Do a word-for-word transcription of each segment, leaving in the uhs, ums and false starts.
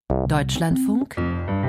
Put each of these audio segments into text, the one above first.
Deutschlandfunk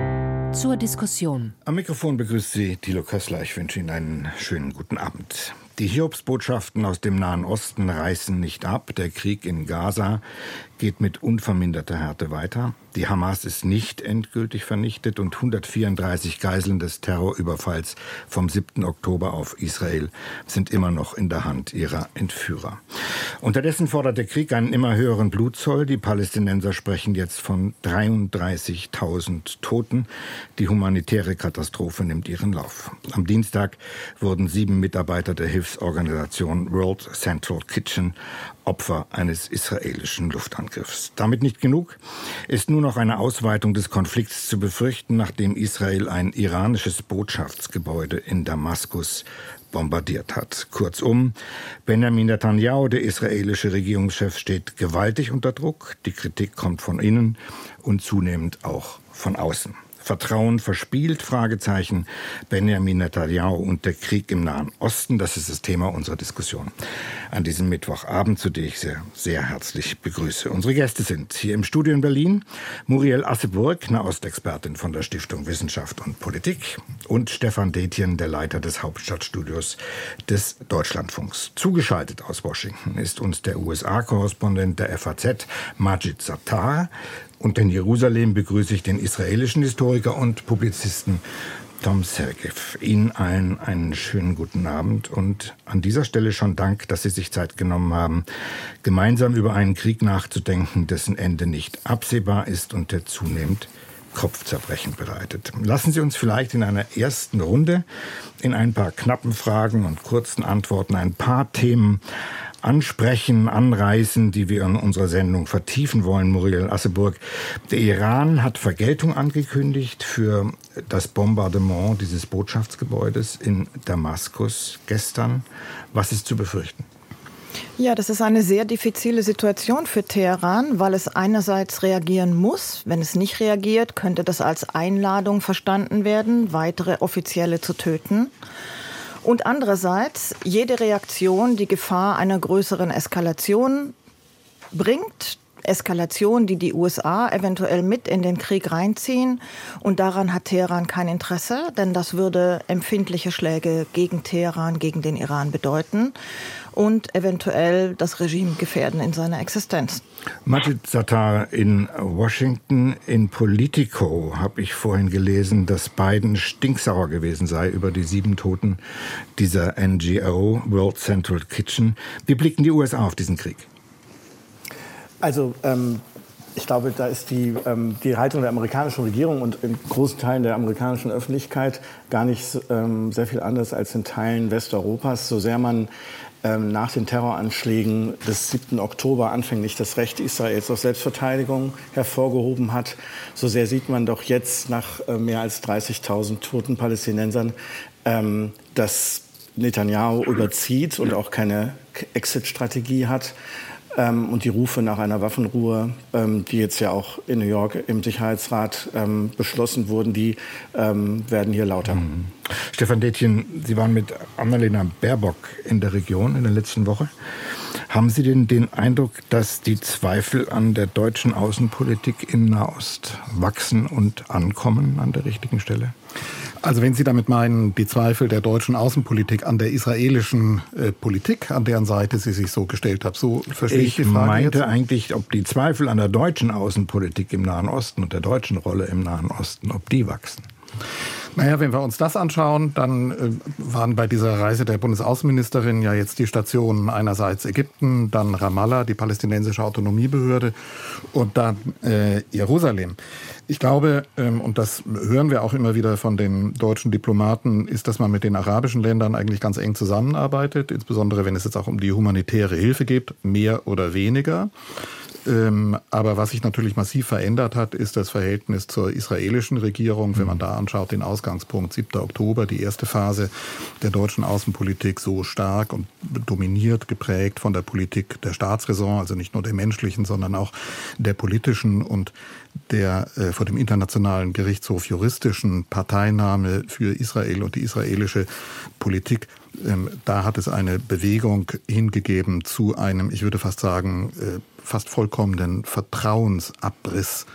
zur Diskussion. Am Mikrofon begrüßt Sie Thilo Kössler. Ich wünsche Ihnen einen schönen guten Abend. Die Hiobsbotschaften aus dem Nahen Osten reißen nicht ab. Der Krieg in Gaza geht mit unverminderter Härte weiter. Die Hamas ist nicht endgültig vernichtet und hundertvierunddreißig Geiseln des Terrorüberfalls vom siebten Oktober auf Israel sind immer noch in der Hand ihrer Entführer. Unterdessen fordert der Krieg einen immer höheren Blutzoll. Die Palästinenser sprechen jetzt von dreiunddreißigtausend Toten. Die humanitäre Katastrophe nimmt ihren Lauf. Am Dienstag wurden sieben Mitarbeiter der Hilfsorganisation World Central Kitchen Opfer eines israelischen Luftangriffs. Damit nicht genug, ist nur noch eine Ausweitung des Konflikts zu befürchten, nachdem Israel ein iranisches Botschaftsgebäude in Damaskus bombardiert hat. Kurzum, Benjamin Netanyahu, der israelische Regierungschef, steht gewaltig unter Druck. Die Kritik kommt von innen und zunehmend auch von außen. Vertrauen verspielt? Fragezeichen. Benjamin Netanyahu und der Krieg im Nahen Osten, das ist das Thema unserer Diskussion an diesem Mittwochabend, zu dem ich sehr, sehr herzlich begrüße. Unsere Gäste sind hier im Studio in Berlin Muriel Asseburg, Nahostexpertin von der Stiftung Wissenschaft und Politik, und Stefan Detjen, der Leiter des Hauptstadtstudios des Deutschlandfunks. Zugeschaltet aus Washington ist uns der U S A-Korrespondent der F A Z, Majid Sattar. Und in Jerusalem begrüße ich den israelischen Historiker und Publizisten Tom Sergev. Ihnen allen einen schönen guten Abend und an dieser Stelle schon Dank, dass Sie sich Zeit genommen haben, gemeinsam über einen Krieg nachzudenken, dessen Ende nicht absehbar ist und der zunehmend Kopfzerbrechen bereitet. Lassen Sie uns vielleicht in einer ersten Runde in ein paar knappen Fragen und kurzen Antworten ein paar Themen ansprechen, anreißen, die wir in unserer Sendung vertiefen wollen. Muriel Asseburg, der Iran hat Vergeltung angekündigt für das Bombardement dieses Botschaftsgebäudes in Damaskus gestern. Was ist zu befürchten? Ja, das ist eine sehr diffizile Situation für Teheran, weil es einerseits reagieren muss. Wenn es nicht reagiert, könnte das als Einladung verstanden werden, weitere Offizielle zu töten. Und andererseits, jede Reaktion die Gefahr einer größeren Eskalation bringt. Eskalation, die die U S A eventuell mit in den Krieg reinziehen. Und daran hat Teheran kein Interesse, denn das würde empfindliche Schläge gegen Teheran, gegen den Iran bedeuten und eventuell das Regime gefährden in seiner Existenz. Majid Sattar in Washington. In Politico habe ich vorhin gelesen, dass Biden stinksauer gewesen sei über die sieben Toten dieser N G O, World Central Kitchen. Wie blicken die U S A auf diesen Krieg? Also ähm, ich glaube, da ist die, ähm, die Haltung der amerikanischen Regierung und in großen Teilen der amerikanischen Öffentlichkeit gar nicht ähm, sehr viel anders als in Teilen Westeuropas, so sehr man ähm, nach den Terroranschlägen des siebten Oktober anfänglich das Recht Israels auf Selbstverteidigung hervorgehoben hat. So sehr sieht man doch jetzt nach äh, mehr als dreißigtausend toten Palästinensern, ähm, dass Netanyahu überzieht und auch keine Exit-Strategie hat. Ähm, und die Rufe nach einer Waffenruhe, ähm, die jetzt ja auch in New York im Sicherheitsrat ähm, beschlossen wurden, die ähm, werden hier lauter. Mhm. Stefan Detjen, Sie waren mit Annalena Baerbock in der Region in der letzten Woche. Haben Sie denn den Eindruck, dass die Zweifel an der deutschen Außenpolitik in Nahost wachsen und ankommen an der richtigen Stelle? Also wenn Sie damit meinen, die Zweifel der deutschen Außenpolitik an der israelischen äh, Politik, an deren Seite sie sich so gestellt hat, so verstehe ich, ich die Frage. Ich meinte jetzt eigentlich, ob die Zweifel an der deutschen Außenpolitik im Nahen Osten und der deutschen Rolle im Nahen Osten, ob die wachsen. Naja, wenn wir uns das anschauen, dann äh, waren bei dieser Reise der Bundesaußenministerin ja jetzt die Stationen einerseits Ägypten, dann Ramallah, die palästinensische Autonomiebehörde, und dann äh, Jerusalem. Ich glaube, ähm, und das hören wir auch immer wieder von den deutschen Diplomaten, ist, dass man mit den arabischen Ländern eigentlich ganz eng zusammenarbeitet, insbesondere wenn es jetzt auch um die humanitäre Hilfe geht, mehr oder weniger. Ähm, aber was sich natürlich massiv verändert hat, ist das Verhältnis zur israelischen Regierung. Wenn man da anschaut, den Ausgangspunkt siebter Oktober, die erste Phase der deutschen Außenpolitik, so stark und dominiert, geprägt von der Politik der Staatsräson, also nicht nur der menschlichen, sondern auch der politischen und der äh, vor dem Internationalen Gerichtshof juristischen Parteinahme für Israel und die israelische Politik. Ähm, da hat es eine Bewegung hingegeben zu einem, ich würde fast sagen, äh, fast vollkommenen Vertrauensabriss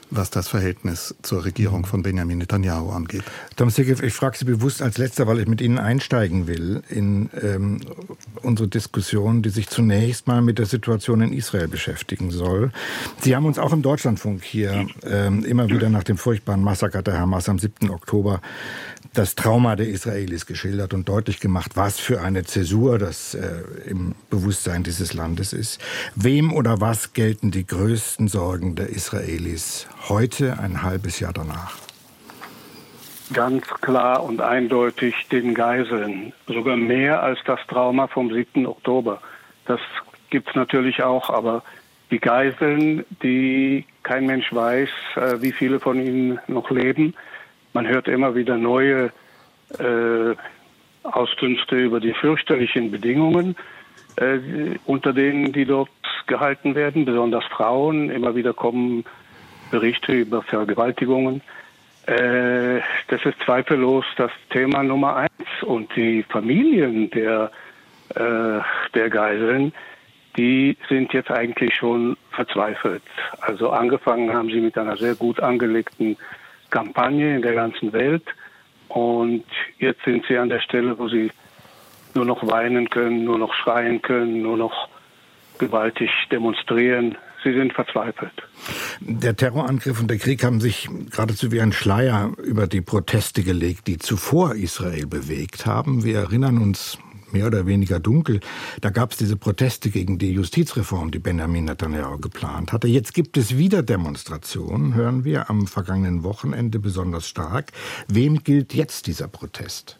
was das Verhältnis zur Regierung von Benjamin Netanyahu angeht. Tom Segev, ich frage Sie bewusst als Letzter, weil ich mit Ihnen einsteigen will in ähm, unsere Diskussion, die sich zunächst mal mit der Situation in Israel beschäftigen soll. Sie haben uns auch im Deutschlandfunk hier ähm, immer wieder nach dem furchtbaren Massaker der Hamas am siebten Oktober das Trauma der Israelis geschildert und deutlich gemacht, was für eine Zäsur das äh, im Bewusstsein dieses Landes ist. Wem oder was gelten die größten Sorgen der Israelis heute, ein halbes Jahr danach? Ganz klar und eindeutig den Geiseln. Sogar mehr als das Trauma vom siebten Oktober. Das gibt's natürlich auch, aber die Geiseln, die kein Mensch weiß, äh, wie viele von ihnen noch leben. Man hört immer wieder neue äh, Auskünfte über die fürchterlichen Bedingungen, äh, unter denen die dort gehalten werden, besonders Frauen. Immer wieder kommen Berichte über Vergewaltigungen. Äh, das ist zweifellos das Thema Nummer eins. Und die Familien der, äh, der Geiseln, die sind jetzt eigentlich schon verzweifelt. Also angefangen haben sie mit einer sehr gut angelegten Kampagne in der ganzen Welt. Und jetzt sind sie an der Stelle, wo sie nur noch weinen können, nur noch schreien können, nur noch gewaltig demonstrieren. Sie sind verzweifelt. Der Terrorangriff und der Krieg haben sich geradezu wie ein Schleier über die Proteste gelegt, die zuvor Israel bewegt haben. Wir erinnern uns mehr oder weniger dunkel. Da gab es diese Proteste gegen die Justizreform, die Benjamin Netanyahu geplant hatte. Jetzt gibt es wieder Demonstrationen, hören wir am vergangenen Wochenende besonders stark. Wem gilt jetzt dieser Protest?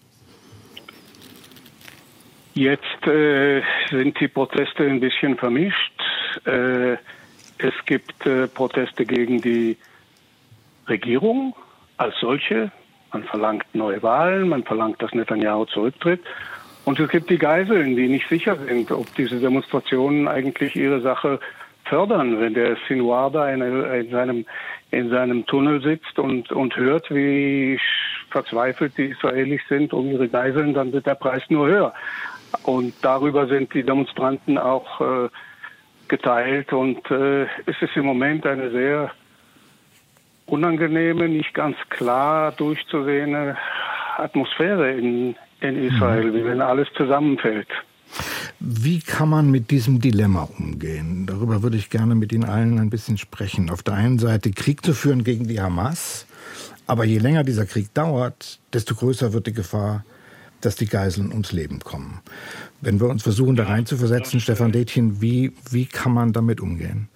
Jetzt äh, sind die Proteste ein bisschen vermischt. Äh, es gibt äh, Proteste gegen die Regierung als solche. Man verlangt neue Wahlen, man verlangt, dass Netanyahu zurücktritt. Und es gibt die Geiseln, die nicht sicher sind, ob diese Demonstrationen eigentlich ihre Sache fördern, wenn der Sinwar da in, in seinem in seinem Tunnel sitzt und und hört, wie verzweifelt die Israelis sind um ihre Geiseln, dann wird der Preis nur höher. Und darüber sind die Demonstranten auch äh, geteilt. Und äh, es ist im Moment eine sehr unangenehme, nicht ganz klar durchzusehende Atmosphäre in in Israel, wie wenn alles zusammenfällt. Wie kann man mit diesem Dilemma umgehen? Darüber würde ich gerne mit Ihnen allen ein bisschen sprechen. Auf der einen Seite Krieg zu führen gegen die Hamas, aber je länger dieser Krieg dauert, desto größer wird die Gefahr, dass die Geiseln ums Leben kommen. Wenn wir uns versuchen, da reinzuversetzen, Stefan Detjen, wie, wie kann man damit umgehen?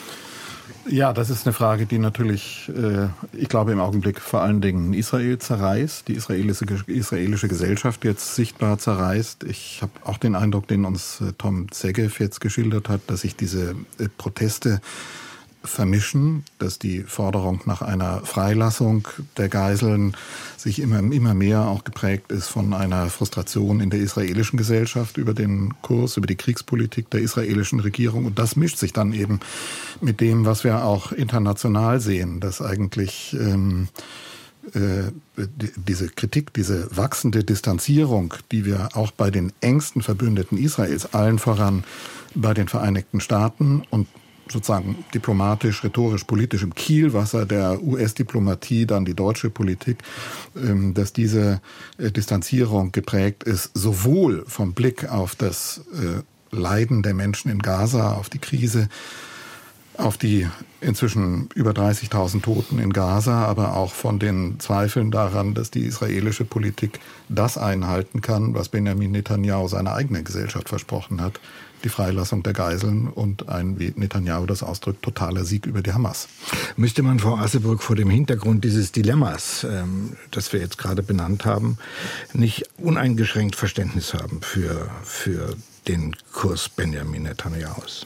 Ja, das ist eine Frage, die natürlich, äh, ich glaube, im Augenblick vor allen Dingen Israel zerreißt, die israelische, israelische Gesellschaft jetzt sichtbar zerreißt. Ich habe auch den Eindruck, den uns äh, Tom Segev jetzt geschildert hat, dass sich diese äh, Proteste vermischen, dass die Forderung nach einer Freilassung der Geiseln sich immer, immer mehr auch geprägt ist von einer Frustration in der israelischen Gesellschaft über den Kurs, über die Kriegspolitik der israelischen Regierung. Und das mischt sich dann eben mit dem, was wir auch international sehen, dass eigentlich ähm, äh, die, diese Kritik, diese wachsende Distanzierung, die wir auch bei den engsten Verbündeten Israels, allen voran bei den Vereinigten Staaten und sozusagen diplomatisch, rhetorisch, politisch im Kielwasser der U S-Diplomatie, dann die deutsche Politik, dass diese Distanzierung geprägt ist, sowohl vom Blick auf das Leiden der Menschen in Gaza, auf die Krise, auf die inzwischen über dreißigtausend Toten in Gaza, aber auch von den Zweifeln daran, dass die israelische Politik das einhalten kann, was Benjamin Netanyahu seiner eigenen Gesellschaft versprochen hat, die Freilassung der Geiseln und ein, wie Netanyahu das ausdrückt, totaler Sieg über die Hamas. Müsste man, Frau Assebrück, vor dem Hintergrund dieses Dilemmas, ähm, das wir jetzt gerade benannt haben, nicht uneingeschränkt Verständnis haben für, für den Kurs Benjamin Netanyahus?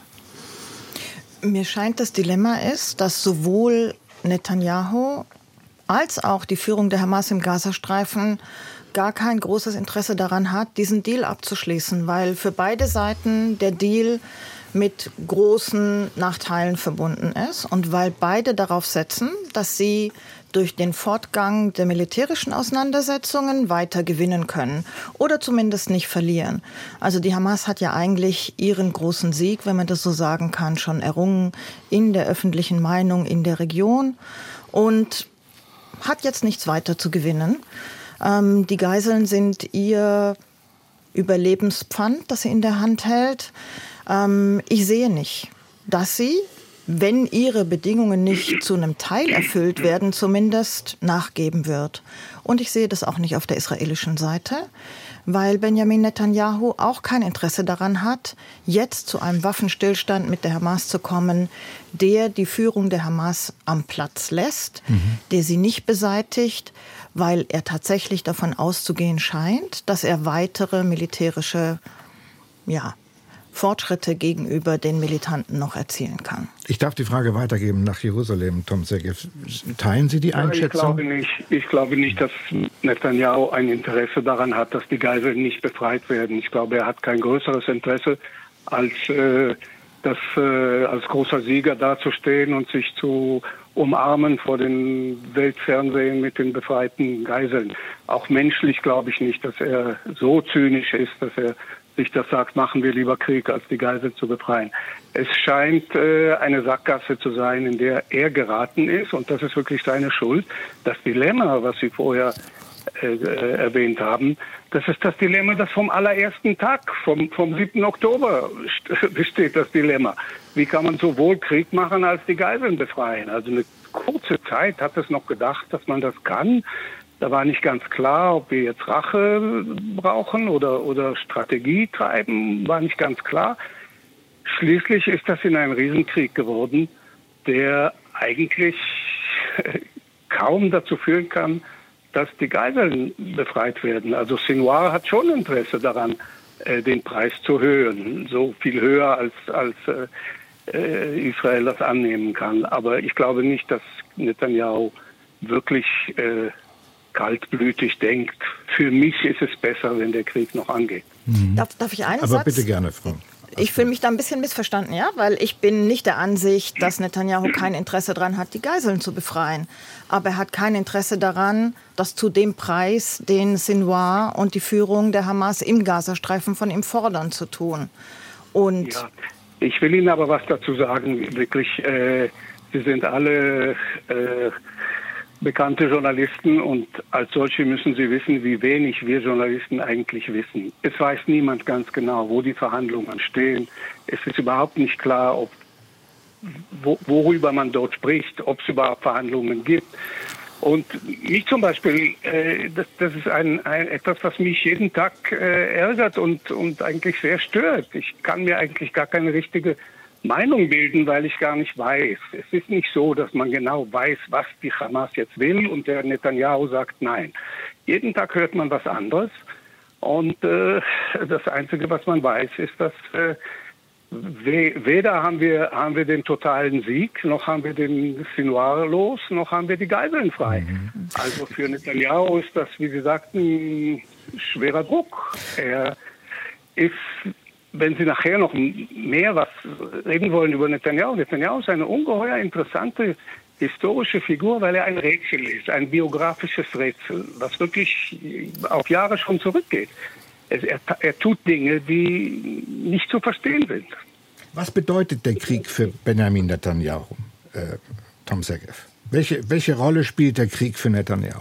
Mir scheint, das Dilemma ist, dass sowohl Netanyahu als auch die Führung der Hamas im Gazastreifen gar kein großes Interesse daran hat, diesen Deal abzuschließen, weil für beide Seiten der Deal mit großen Nachteilen verbunden ist und weil beide darauf setzen, dass sie durch den Fortgang der militärischen Auseinandersetzungen weiter gewinnen können oder zumindest nicht verlieren. Also die Hamas hat ja eigentlich ihren großen Sieg, wenn man das so sagen kann, schon errungen in der öffentlichen Meinung in der Region und hat jetzt nichts weiter zu gewinnen. Ähm, die Geiseln sind ihr Überlebenspfand, das sie in der Hand hält. Ähm, ich sehe nicht, dass sie, wenn ihre Bedingungen nicht zu einem Teil erfüllt werden, zumindest nachgeben wird. Und ich sehe das auch nicht auf der israelischen Seite, weil Benjamin Netanyahu auch kein Interesse daran hat, jetzt zu einem Waffenstillstand mit der Hamas zu kommen, der die Führung der Hamas am Platz lässt, mhm. der sie nicht beseitigt, weil er tatsächlich davon auszugehen scheint, dass er weitere militärische, ja, Fortschritte gegenüber den Militanten noch erzielen kann. Ich darf die Frage weitergeben nach Jerusalem, Tom Segev. Teilen Sie die Einschätzung? Ja, ich glaube nicht. Ich glaube nicht, dass Netanyahu ein Interesse daran hat, dass die Geiseln nicht befreit werden. Ich glaube, er hat kein größeres Interesse, als, äh, das, äh, als großer Sieger dazustehen und sich zu umarmen vor den Weltfernsehen mit den befreiten Geiseln. Auch menschlich glaube ich nicht, dass er so zynisch ist, dass er sich das sagt, machen wir lieber Krieg, als die Geiseln zu befreien. Es scheint äh, eine Sackgasse zu sein, in der er geraten ist, und das ist wirklich seine Schuld. Das Dilemma, was Sie vorher äh, äh, erwähnt haben, das ist das Dilemma, das vom allerersten Tag, vom, vom siebten Oktober besteht, das Dilemma. Wie kann man sowohl Krieg machen, als die Geiseln befreien? Also eine kurze Zeit hat es noch gedacht, dass man das kann. Da war nicht ganz klar, ob wir jetzt Rache brauchen oder, oder Strategie treiben, war nicht ganz klar. Schließlich ist das in einen Riesenkrieg geworden, der eigentlich kaum dazu führen kann, dass die Geiseln befreit werden. Also Sinwar hat schon Interesse daran, den Preis zu erhöhen, so viel höher als, als äh, Israel das annehmen kann. Aber ich glaube nicht, dass Netanyahu wirklich äh, kaltblütig denkt, für mich ist es besser, wenn der Krieg noch angeht. Mhm. Darf, darf ich einen Aber Satz? bitte gerne, Frau. Ich fühle mich da ein bisschen missverstanden, ja, weil ich bin nicht der Ansicht, dass Netanyahu kein Interesse daran hat, die Geiseln zu befreien. Aber er hat kein Interesse daran, das zu dem Preis, den Sinwar und die Führung der Hamas im Gazastreifen von ihm fordern, zu tun. Und ja, ich will Ihnen aber was dazu sagen. Wirklich, äh, Sie sind alle äh, bekannte Journalisten und als solche müssen Sie wissen, wie wenig wir Journalisten eigentlich wissen. Es weiß niemand ganz genau, wo die Verhandlungen stehen. Es ist überhaupt nicht klar, ob, wo, worüber man dort spricht, ob es überhaupt Verhandlungen gibt. Und mich zum Beispiel, äh, das, das ist ein, ein, etwas, was mich jeden Tag äh, ärgert und, und eigentlich sehr stört. Ich kann mir eigentlich gar keine richtige Meinung bilden, weil ich gar nicht weiß. Es ist nicht so, dass man genau weiß, was die Hamas jetzt will und der Netanyahu sagt nein. Jeden Tag hört man was anderes und äh, das Einzige, was man weiß, ist, dass äh, weder haben wir, haben wir den totalen Sieg, noch haben wir den Sinwar los, noch haben wir die Geiseln frei. Mhm. Also für Netanyahu ist das, wie Sie sagten, schwerer Druck. Er ist, wenn Sie nachher noch mehr was reden wollen über Netanyahu, Netanyahu ist eine ungeheuer interessante historische Figur, weil er ein Rätsel ist, ein biografisches Rätsel, was wirklich auf Jahre schon zurückgeht. Er, er, er tut Dinge, die nicht zu verstehen sind. Was bedeutet der Krieg für Benjamin Netanyahu, äh, Tom Segev? Welche, welche Rolle spielt der Krieg für Netanyahu?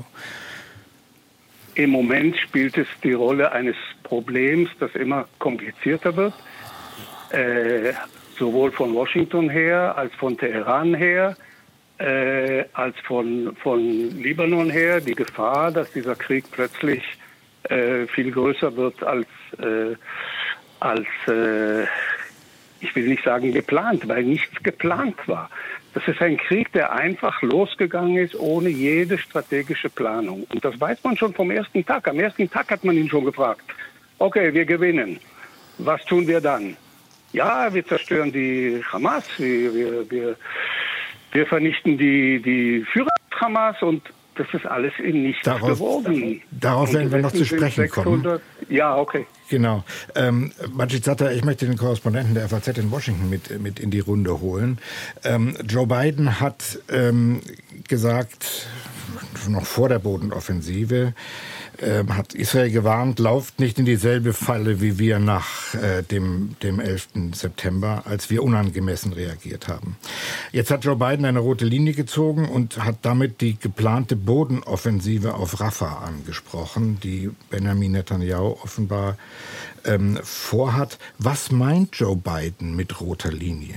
Im Moment spielt es die Rolle eines Problems, das immer komplizierter wird, äh, sowohl von Washington her, als von Teheran her, äh, als von, von Libanon her. Die Gefahr, dass dieser Krieg plötzlich äh, viel größer wird als, äh, als äh, ich will nicht sagen geplant, weil nichts geplant war. Das ist ein Krieg, der einfach losgegangen ist, ohne jede strategische Planung. Und das weiß man schon vom ersten Tag. Am ersten Tag hat man ihn schon gefragt, okay, wir gewinnen. Was tun wir dann? Ja, wir zerstören die Hamas, wir, wir, wir, wir vernichten die, die Führer des Hamas und das ist alles in nichts darauf, geworden. Darauf werden wir noch zu sprechen kommen. Ja, okay. Genau. Ähm, Majid Sattar, ich möchte den Korrespondenten der F A Z in Washington mit, mit in die Runde holen. Ähm, Joe Biden hat ähm, gesagt, noch vor der Bodenoffensive, äh, hat Israel gewarnt, lauft nicht in dieselbe Falle wie wir nach äh, dem, dem elften September, als wir unangemessen reagiert haben. Jetzt hat Joe Biden eine rote Linie gezogen und hat damit die geplante Bodenoffensive auf Rafah angesprochen, die Benjamin Netanyahu offenbar ähm, vorhat. Was meint Joe Biden mit roter Linie?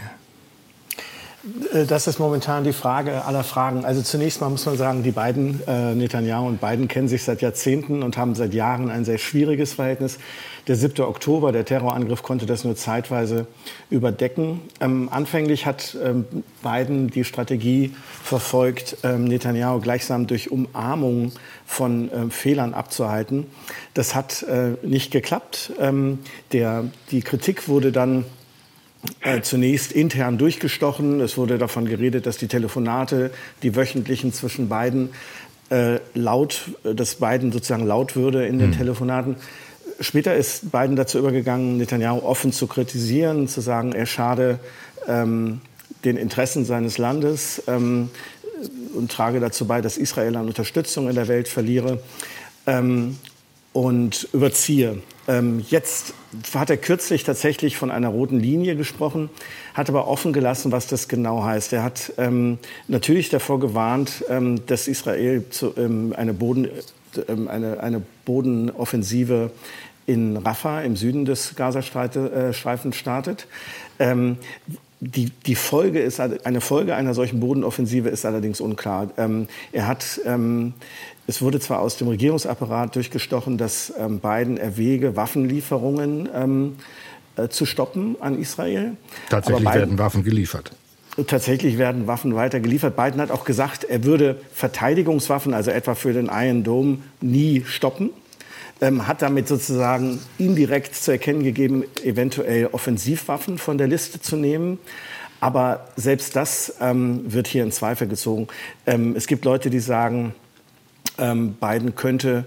Das ist momentan die Frage aller Fragen. Also zunächst mal muss man sagen, die beiden, äh, Netanyahu und Biden, kennen sich seit Jahrzehnten und haben seit Jahren ein sehr schwieriges Verhältnis. Der siebte Oktober, der Terrorangriff, konnte das nur zeitweise überdecken. Ähm, anfänglich hat ähm, Biden die Strategie verfolgt, ähm, Netanyahu gleichsam durch Umarmung von ähm, Fehlern abzuhalten. Das hat äh, nicht geklappt. Ähm, der, die Kritik wurde dann Äh, zunächst intern durchgestochen. Es wurde davon geredet, dass die Telefonate, die wöchentlichen zwischen beiden, äh, laut, dass Biden sozusagen laut würde in den mhm. Telefonaten. Später ist Biden dazu übergegangen, Netanyahu offen zu kritisieren, zu sagen, er schade ähm, den Interessen seines Landes ähm, und trage dazu bei, dass Israel an Unterstützung in der Welt verliere ähm, und überziehe. Ähm, jetzt hat er kürzlich tatsächlich von einer roten Linie gesprochen, hat aber offen gelassen, was das genau heißt. Er hat ähm, natürlich davor gewarnt, ähm, dass Israel zu, ähm, eine, Boden, ähm, eine, eine Bodenoffensive in Rafah im Süden des Gazastreifens startet. Ähm, Die, die Folge ist, eine Folge einer solchen Bodenoffensive ist allerdings unklar. Ähm, er hat, ähm, es wurde zwar aus dem Regierungsapparat durchgestochen, dass ähm, Biden erwäge, Waffenlieferungen ähm, äh, zu stoppen an Israel. Tatsächlich Biden, werden Waffen geliefert. Tatsächlich werden Waffen weiter geliefert. Biden hat auch gesagt, er würde Verteidigungswaffen, also etwa für den Iron Dome, nie stoppen. Ähm, hat damit sozusagen indirekt zu erkennen gegeben, eventuell Offensivwaffen von der Liste zu nehmen. Aber selbst das ähm, wird hier in Zweifel gezogen. Ähm, es gibt Leute, die sagen, ähm, Biden könnte,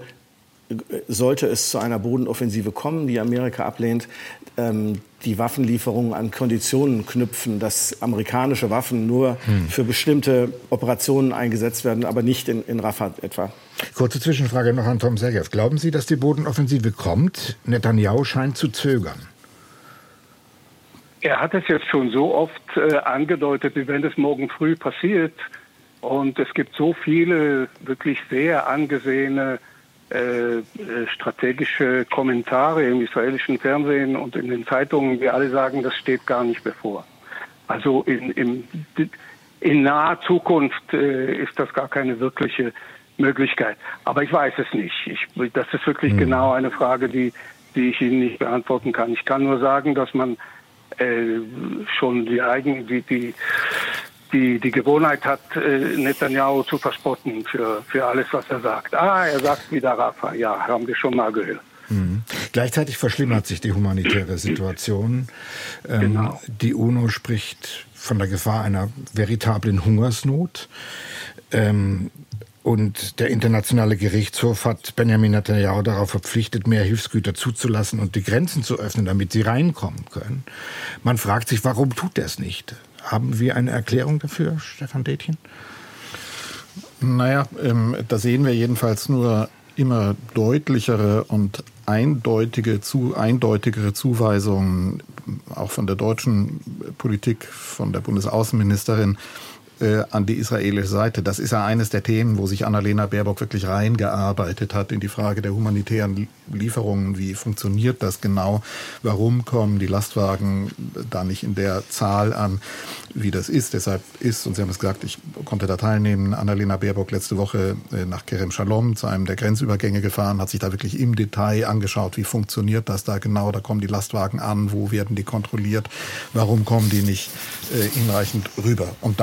sollte es zu einer Bodenoffensive kommen, die Amerika ablehnt, ähm, die Waffenlieferungen an Konditionen knüpfen, dass amerikanische Waffen nur hm. für bestimmte Operationen eingesetzt werden, aber nicht in, in Rafah etwa. Kurze Zwischenfrage noch an Tom Sergev. Glauben Sie, dass die Bodenoffensive kommt? Netanyahu scheint zu zögern. Er hat es jetzt schon so oft äh, angedeutet, wie wenn es morgen früh passiert. Und es gibt so viele wirklich sehr angesehene äh, strategische Kommentare im israelischen Fernsehen und in den Zeitungen, die alle sagen, das steht gar nicht bevor. Also in, in, in naher Zukunft äh, ist das gar keine wirkliche Möglichkeit. Aber ich weiß es nicht. Ich, das ist wirklich mhm. genau eine Frage, die, die ich Ihnen nicht beantworten kann. Ich kann nur sagen, dass man äh, schon die eigen, die, die, die, die Gewohnheit hat, äh, Netanyahu zu verspotten für, für alles, was er sagt. Ah, er sagt wieder Rafah. Ja, haben wir schon mal gehört. Mhm. Gleichzeitig verschlimmert sich die humanitäre Situation. Ähm, genau. Die UNO spricht von der Gefahr einer veritablen Hungersnot. Ähm, Und der Internationale Gerichtshof hat Benjamin Netanyahu darauf verpflichtet, mehr Hilfsgüter zuzulassen und die Grenzen zu öffnen, damit sie reinkommen können. Man fragt sich, warum tut er es nicht? Haben wir eine Erklärung dafür, Stefan Detjen? Naja, ähm, da sehen wir jedenfalls nur immer deutlichere und eindeutige, zu, eindeutigere Zuweisungen, auch von der deutschen Politik, von der Bundesaußenministerin, an die israelische Seite. Das ist ja eines der Themen, wo sich Annalena Baerbock wirklich reingearbeitet hat in die Frage der humanitären Lieferungen. Wie funktioniert das genau? Warum kommen die Lastwagen da nicht in der Zahl an, wie das ist? Deshalb ist, und Sie haben es gesagt, ich konnte da teilnehmen, Annalena Baerbock letzte Woche nach Kerem Shalom zu einem der Grenzübergänge gefahren, hat sich da wirklich im Detail angeschaut, wie funktioniert das da genau? Da kommen die Lastwagen an, wo werden die kontrolliert? Warum kommen die nicht hinreichend rüber? Und dann hört man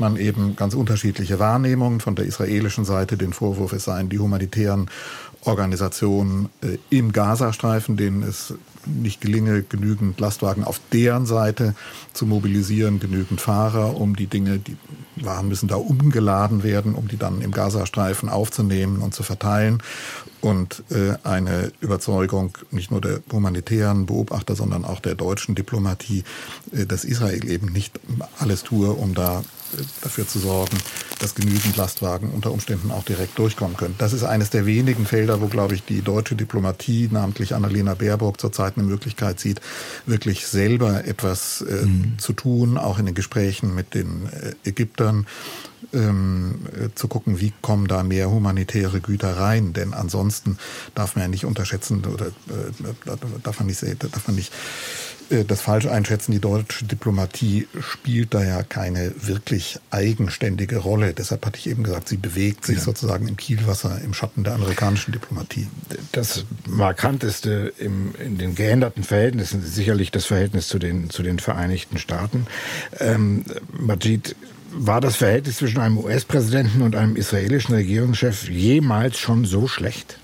man eben ganz unterschiedliche Wahrnehmungen. Von der israelischen Seite den Vorwurf, es seien die humanitären Organisationen äh, im Gazastreifen, denen es nicht gelinge, genügend Lastwagen auf deren Seite zu mobilisieren, genügend Fahrer, um die Dinge, die Waren müssen da umgeladen werden, um die dann im Gazastreifen aufzunehmen und zu verteilen. Und äh, eine Überzeugung nicht nur der humanitären Beobachter, sondern auch der deutschen Diplomatie, äh, dass Israel eben nicht alles tue, um da äh, dafür zu sorgen, dass genügend Lastwagen unter Umständen auch direkt durchkommen können. Das ist eines der wenigen Felder, wo, glaube ich, die deutsche Diplomatie, namentlich Annalena Baerbock, zurzeit eine Möglichkeit sieht, wirklich selber etwas äh, mhm. zu tun, auch in den Gesprächen mit den äh, Ägyptern, ähm, äh, zu gucken, wie kommen da mehr humanitäre Güter rein. Denn ansonsten darf man ja nicht unterschätzen oder äh, darf man nicht, darf man nicht äh, das falsch einschätzen. Die deutsche Diplomatie spielt da ja keine wirklich eigenständige Rolle. Deshalb hatte ich eben gesagt, sie bewegt sich ja. sozusagen im Kielwasser, im Schatten der amerikanischen Diplomatie. Das Markanteste im, in den geänderten Verhältnissen ist sicherlich das Verhältnis zu den, zu den Vereinigten Staaten. Ähm, Majid, war das Verhältnis zwischen einem U S-Präsidenten und einem israelischen Regierungschef jemals schon so schlecht?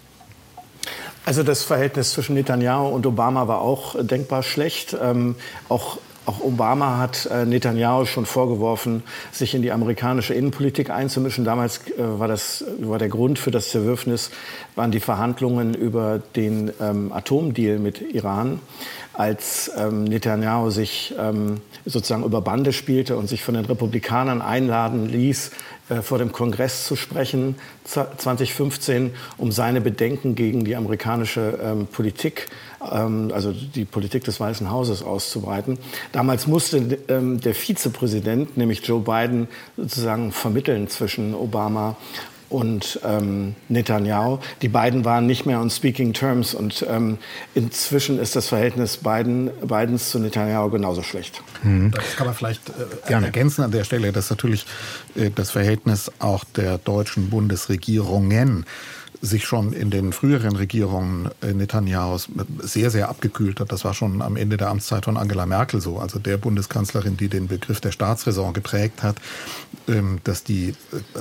Also das Verhältnis zwischen Netanyahu und Obama war auch denkbar schlecht. Ähm, auch Auch Obama hat äh, Netanyahu schon vorgeworfen, sich in die amerikanische Innenpolitik einzumischen. Damals äh, war, das, war der Grund für das Zerwürfnis, waren die Verhandlungen über den ähm, Atomdeal mit Iran, als ähm, Netanyahu sich ähm, sozusagen über Bande spielte und sich von den Republikanern einladen ließ, äh, vor dem Kongress zu sprechen, zwanzig fünfzehn, um seine Bedenken gegen die amerikanische ähm, Politik, ähm, also die Politik des Weißen Hauses auszubreiten. Damals musste ähm, der Vizepräsident, nämlich Joe Biden, sozusagen vermitteln zwischen Obama und ähm, Netanyahu. Die beiden waren nicht mehr on speaking terms und ähm, inzwischen ist das Verhältnis Biden, Bidens zu Netanyahu genauso schlecht. Mhm. Das kann man vielleicht äh, ergänzen an der Stelle, dass natürlich äh, das Verhältnis auch der deutschen Bundesregierungen sich schon in den früheren Regierungen Netanyahus sehr, sehr abgekühlt hat. Das war schon am Ende der Amtszeit von Angela Merkel so, also der Bundeskanzlerin, die den Begriff der Staatsräson geprägt hat, dass die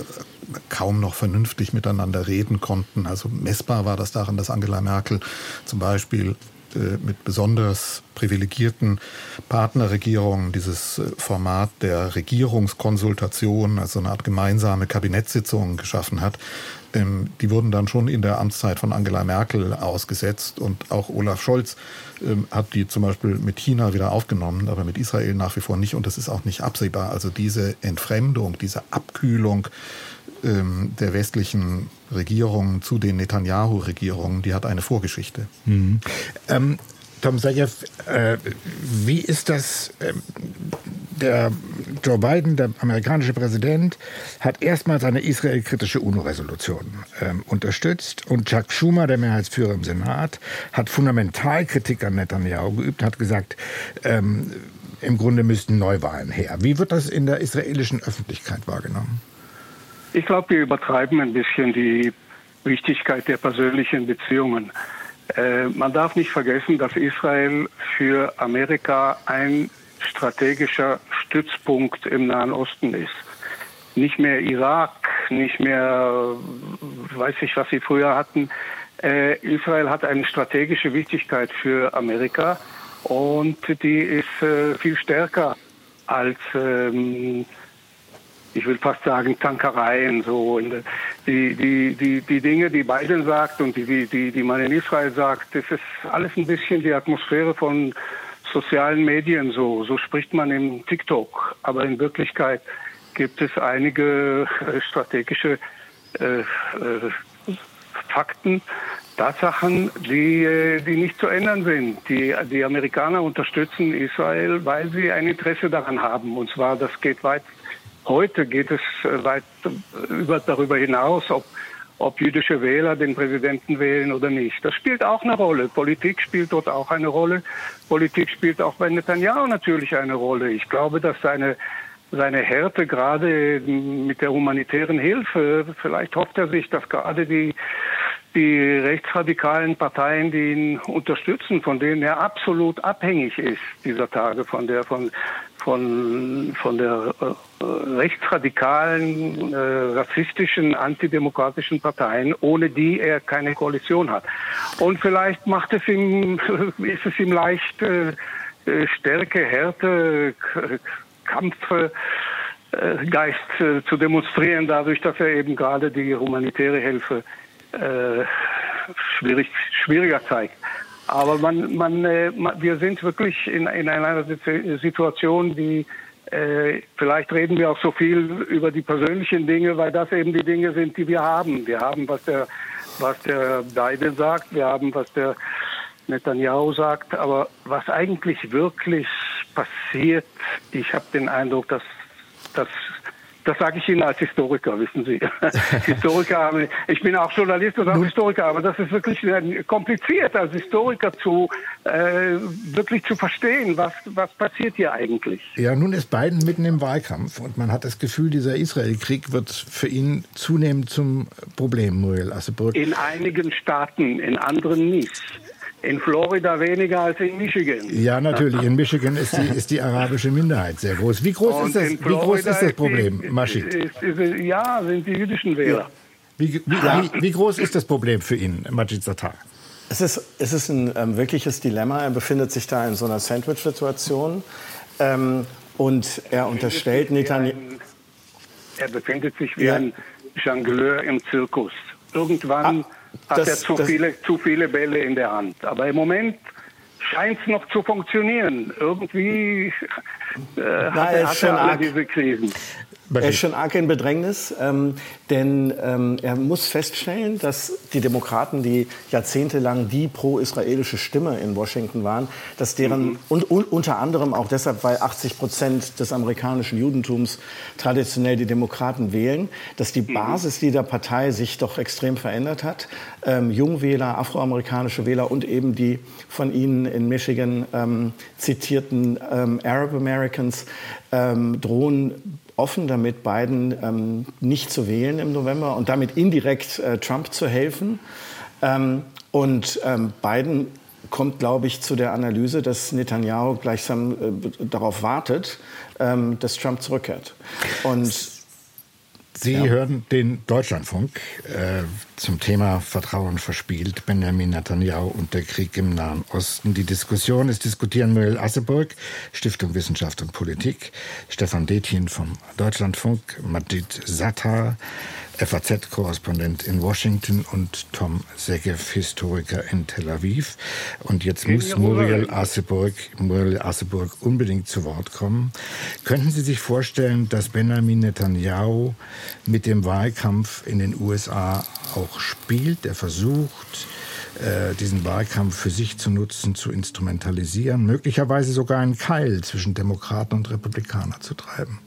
kaum noch vernünftig miteinander reden konnten. Also messbar war das daran, dass Angela Merkel zum Beispiel mit besonders privilegierten Partnerregierungen dieses Format der Regierungskonsultation, also eine Art gemeinsame Kabinettssitzung geschaffen hat. Die wurden dann schon in der Amtszeit von Angela Merkel ausgesetzt und auch Olaf Scholz hat die zum Beispiel mit China wieder aufgenommen, aber mit Israel nach wie vor nicht und das ist auch nicht absehbar. Also diese Entfremdung, diese Abkühlung der westlichen Regierungen zu den Netanyahu-Regierungen, die hat eine Vorgeschichte. Mhm. Ähm, Tom Sajew, äh, wie ist das, äh, der Joe Biden, der amerikanische Präsident, hat erstmals eine israelkritische UNO-Resolution äh, unterstützt und Chuck Schumer, der Mehrheitsführer im Senat, hat fundamental Kritik an Netanyahu geübt, hat gesagt, ähm, im Grunde müssten Neuwahlen her. Wie wird das in der israelischen Öffentlichkeit wahrgenommen? Ich glaube, wir übertreiben ein bisschen die Wichtigkeit der persönlichen Beziehungen. Äh, man darf nicht vergessen, dass Israel für Amerika ein strategischer Stützpunkt im Nahen Osten ist. Nicht mehr Irak, nicht mehr, weiß ich, was sie früher hatten. Äh, Israel hat eine strategische Wichtigkeit für Amerika und die ist äh, viel stärker als ähm, ich will fast sagen, Tankereien, so. Die, die, die, die Dinge, die Biden sagt und die, die, die man in Israel sagt, das ist alles ein bisschen die Atmosphäre von sozialen Medien, so. So spricht man im TikTok. Aber in Wirklichkeit gibt es einige strategische äh, äh, Fakten, Tatsachen, die, die nicht zu ändern sind. Die, die Amerikaner unterstützen Israel, weil sie ein Interesse daran haben. Und zwar, das geht weit. Heute geht es weit über, darüber hinaus, ob, ob jüdische Wähler den Präsidenten wählen oder nicht. Das spielt auch eine Rolle. Politik spielt dort auch eine Rolle. Politik spielt auch bei Netanyahu natürlich eine Rolle. Ich glaube, dass seine, seine Härte gerade mit der humanitären Hilfe, vielleicht hofft er sich, dass gerade die, die rechtsradikalen Parteien, die ihn unterstützen, von denen er absolut abhängig ist dieser Tage, von der, von von, von der äh, rechtsradikalen, äh, rassistischen, antidemokratischen Parteien, ohne die er keine Koalition hat. Und vielleicht macht es ihm, ist es ihm leicht, äh, Stärke, Härte, Kampfgeist äh, zu demonstrieren, dadurch, dass er eben gerade die humanitäre Hilfe äh, schwierig, schwieriger zeigt. Aber man, man, äh, wir sind wirklich in, in einer Situation, die äh, vielleicht reden wir auch so viel über die persönlichen Dinge, weil das eben die Dinge sind, die wir haben. Wir haben, was der, was der Biden sagt, wir haben, was der Netanyahu sagt, aber was eigentlich wirklich passiert, ich habe den Eindruck, dass das Das sage ich Ihnen als Historiker, wissen Sie. Historiker, ich bin auch Journalist und auch Historiker, aber das ist wirklich kompliziert, als Historiker zu äh, wirklich zu verstehen, was, was passiert hier eigentlich. Ja, nun ist Biden mitten im Wahlkampf und man hat das Gefühl, dieser Israel-Krieg wird für ihn zunehmend zum Problem, Muriel Asseburg. In einigen Staaten, in anderen nicht. In Florida weniger als in Michigan. Ja, natürlich. In Michigan ist die, ist die arabische Minderheit sehr groß. Wie groß, ist das, wie groß ist das Problem, Maschid? Ja, sind die jüdischen Wähler. Ja. Wie, wie, ja. wie, wie groß ist das Problem für ihn, Majid Sattar? Es ist, es ist ein ähm, wirkliches Dilemma. Er befindet sich da in so einer Sandwich-Situation. Ähm, und er unterstellt Netanyahu. Er befindet sich wie ja. ein Jongleur im Zirkus. Irgendwann ah. hat das, er zu viele, zu viele Bälle in der Hand. Aber im Moment scheint es noch zu funktionieren. Irgendwie äh, hat er, hat er alle diese Krisen. Er ist schon arg in Bedrängnis, ähm, denn ähm, er muss feststellen, dass die Demokraten, die jahrzehntelang die pro-israelische Stimme in Washington waren, dass deren, mhm. und, und unter anderem auch deshalb, weil achtzig Prozent des amerikanischen Judentums traditionell die Demokraten wählen, dass die Basis dieser Partei sich doch extrem verändert hat. Ähm, Jungwähler, afroamerikanische Wähler und eben die von Ihnen in Michigan ähm, zitierten ähm, Arab Americans ähm, drohen offen damit, Biden ähm, nicht zu wählen im November und damit indirekt äh, Trump zu helfen. Ähm, und ähm, Biden kommt, glaube ich, zu der Analyse, dass Netanyahu gleichsam äh, darauf wartet, ähm, dass Trump zurückkehrt. Und Sie ja. hören den Deutschlandfunk äh, zum Thema Vertrauen verspielt, Benjamin Netanyahu und der Krieg im Nahen Osten. Die Diskussion ist diskutieren Muriel Asseburg, Stiftung Wissenschaft und Politik, Stefan Detjen vom Deutschlandfunk, Majid Sattar, F A Z-Korrespondent in Washington und Tom Segev, Historiker in Tel Aviv. Und jetzt muss Muriel Asseburg, Muriel Asseburg unbedingt zu Wort kommen. Könnten Sie sich vorstellen, dass Benjamin Netanyahu mit dem Wahlkampf in den U S A auch spielt? Er versucht, diesen Wahlkampf für sich zu nutzen, zu instrumentalisieren, möglicherweise sogar einen Keil zwischen Demokraten und Republikanern zu treiben?